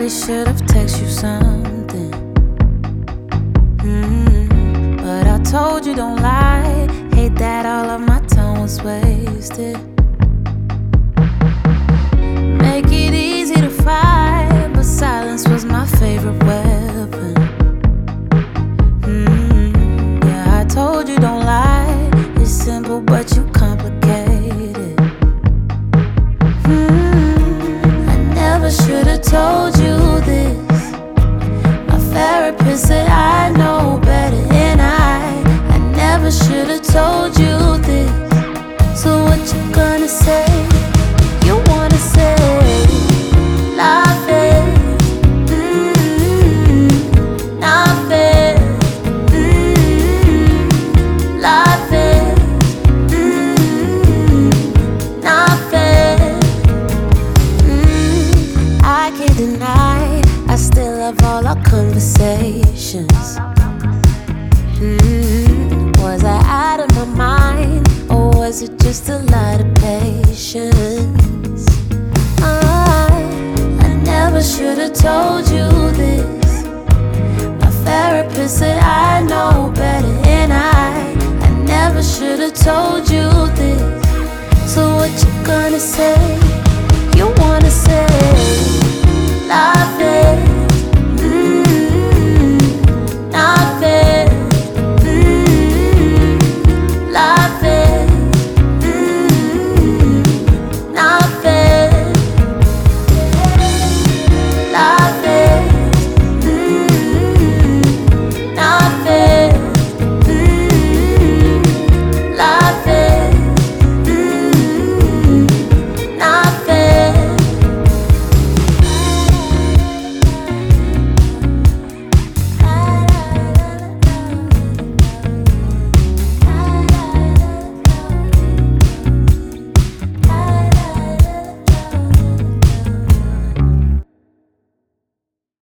probably should have texted you something. But I told you don't lie. Hate that all of my time was wasted. Make it easy to fight, but silence was my favorite weapon. Yeah, I told you don't lie. It's simple, but you complicate it. I never should have told you this. My therapist said I know better, and I never should have told you this. So what you gonna say? You wanna say not fair, not fair, not fair, not fair. I can't deny I still have all our conversations. Was I out of my mind, or was it just a lot of patience? I never should have told you this. My therapist said I know better, and I never should have told you this. So what you gonna say?